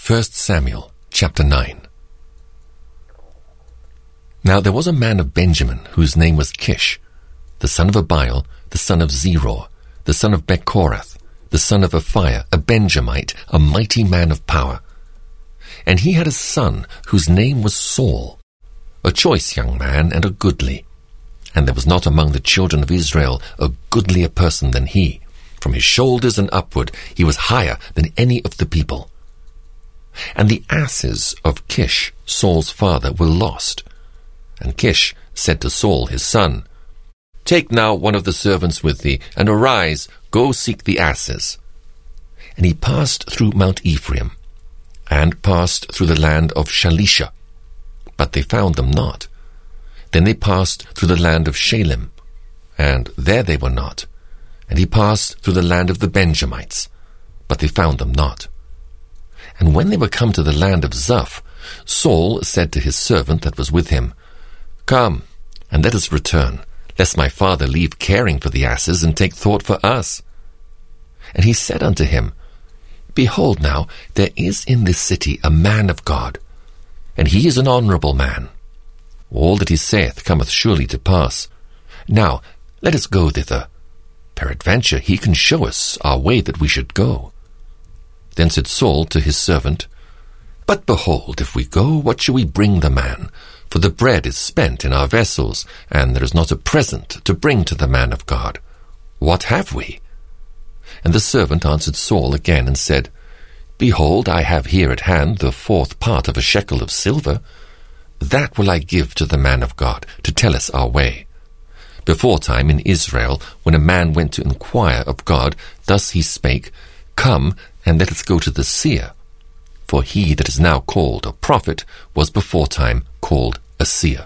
1 Samuel chapter 9. Now there was a man of Benjamin whose name was Kish, the son of Abiel, the son of Zeror, the son of Bechorath, the son of Aphiah, a Benjamite, a mighty man of power. And he had a son whose name was Saul, a choice young man and a goodly. And there was not among the children of Israel a goodlier person than he. From his shoulders and upward he was higher than any of the people. And the asses of Kish, Saul's father, were lost. And Kish said to Saul his son, Take now one of the servants with thee, and arise, go seek the asses. And he passed through Mount Ephraim, and passed through the land of Shalisha, but they found them not. Then they passed through the land of Shalim, and there they were not. And he passed through the land of the Benjamites, but they found them not. And when they were come to the land of Zuph, Saul said to his servant that was with him, Come, and let us return, lest my father leave caring for the asses, and take thought for us. And he said unto him, Behold now, there is in this city a man of God, and he is an honourable man. All that he saith cometh surely to pass. Now let us go thither. Peradventure he can show us our way that we should go. Then said Saul to his servant, But behold, if we go, what shall we bring the man? For the bread is spent in our vessels, and there is not a present to bring to the man of God. What have we? And the servant answered Saul again and said, Behold, I have here at hand the 4th part of a shekel of silver. That will I give to the man of God, to tell us our way. Beforetime in Israel, when a man went to inquire of God, thus he spake, Come, and let us go to the seer. For he that is now called a prophet was beforetime called a seer.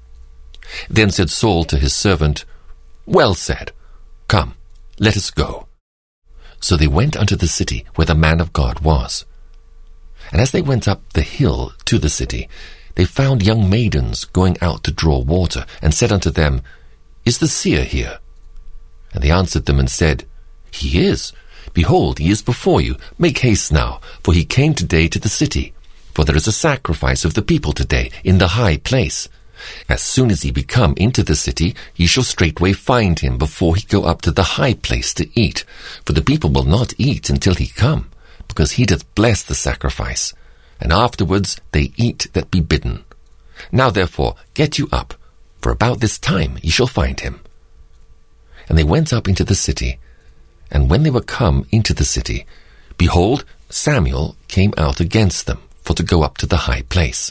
Then said Saul to his servant, Well said, come, let us go. So they went unto the city where the man of God was. And as they went up the hill to the city, they found young maidens going out to draw water, and said unto them, Is the seer here? And they answered them and said, He is. Behold, he is before you. Make haste now, for he came today to the city. For there is a sacrifice of the people today in the high place. As soon as he be come into the city, ye shall straightway find him before he go up to the high place to eat. For the people will not eat until he come, because he doth bless the sacrifice. And afterwards they eat that be bidden. Now therefore get you up, for about this time ye shall find him. And they went up into the city. And when they were come into the city, behold, Samuel came out against them, for to go up to the high place.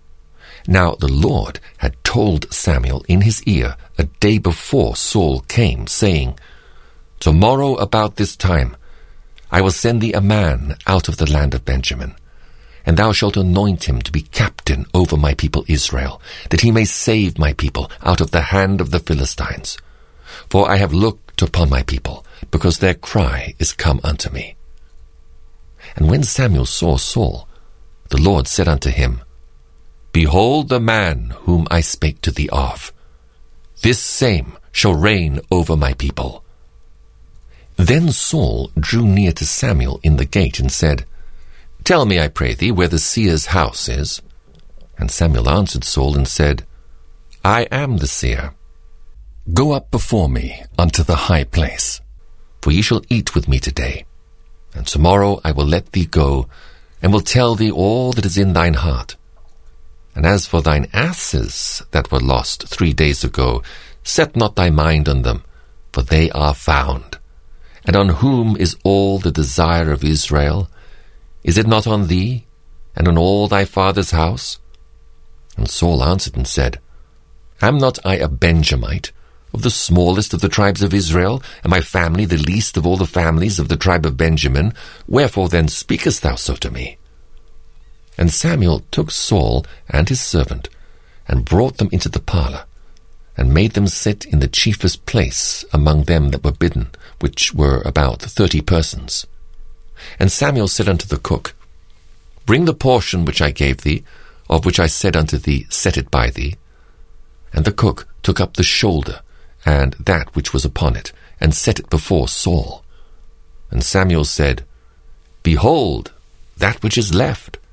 Now the Lord had told Samuel in his ear a day before Saul came, saying, Tomorrow about this time I will send thee a man out of the land of Benjamin, and thou shalt anoint him to be captain over my people Israel, that he may save my people out of the hand of the Philistines. For I have looked upon my people, because their cry is come unto me. And when Samuel saw Saul, the Lord said unto him, Behold the man whom I spake to thee of. This same shall reign over my people. Then Saul drew near to Samuel in the gate and said, Tell me, I pray thee, where the seer's house is. And Samuel answered Saul and said, I am the seer. Go up before me unto the high place, for ye shall eat with me today. And tomorrow I will let thee go, and will tell thee all that is in thine heart. And as for thine asses that were lost 3 days ago, set not thy mind on them, for they are found. And on whom is all the desire of Israel? Is it not on thee, and on all thy father's house? And Saul answered and said, Am not I a Benjamite, of the smallest of the tribes of Israel, and my family the least of all the families of the tribe of Benjamin? Wherefore then speakest thou so to me? And Samuel took Saul and his servant, and brought them into the parlour, and made them sit in the chiefest place among them that were bidden, which were about 30 persons. And Samuel said unto the cook, Bring the portion which I gave thee, of which I said unto thee, Set it by thee. And the cook took up the shoulder, and that which was upon it, and set it before Saul. And Samuel said, Behold, that which is left,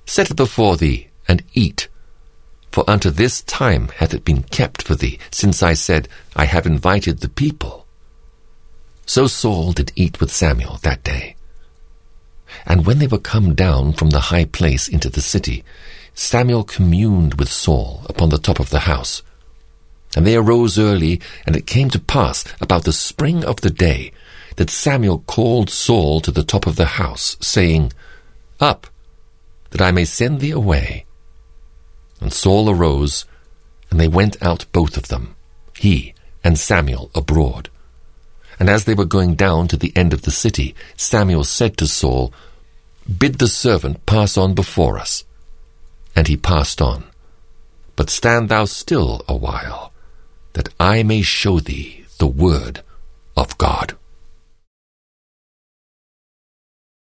Set it before thee, and eat. For unto this time hath it been kept for thee, since I said, I have invited the people. So Saul did eat with Samuel that day. And when they were come down from the high place into the city, Samuel communed with Saul upon the top of the house. And they arose early, and it came to pass about the spring of the day, that Samuel called Saul to the top of the house, saying, Up, that I may send thee away. And Saul arose, and they went out both of them, he and Samuel abroad. And as they were going down to the end of the city, Samuel said to Saul, Bid the servant pass on before us. And he passed on. But stand thou still a while, that I may show thee the word of God.